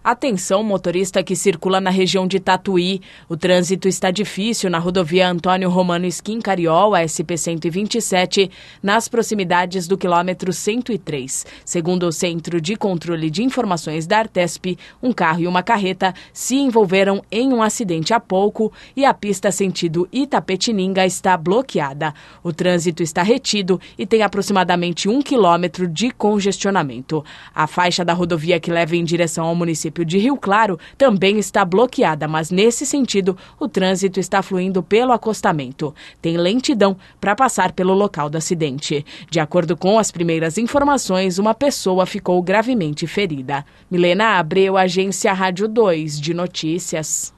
Atenção, motorista que circula na região de Tatuí. O trânsito está difícil na rodovia Antônio Romano Schincariol, a SP-127, nas proximidades do quilômetro 103. Segundo o Centro de Controle de Informações da Artesp, um carro e uma carreta se envolveram em um acidente há pouco e a pista sentido Itapetininga está bloqueada. O trânsito está retido e tem aproximadamente 1 quilômetro de congestionamento. A faixa da rodovia que leva em direção ao município de Rio Claro também está bloqueada, mas nesse sentido o trânsito está fluindo pelo acostamento. Tem lentidão para passar pelo local do acidente. De acordo com as primeiras informações, uma pessoa ficou gravemente ferida. Milena Abreu, Agência Rádio 2 de Notícias.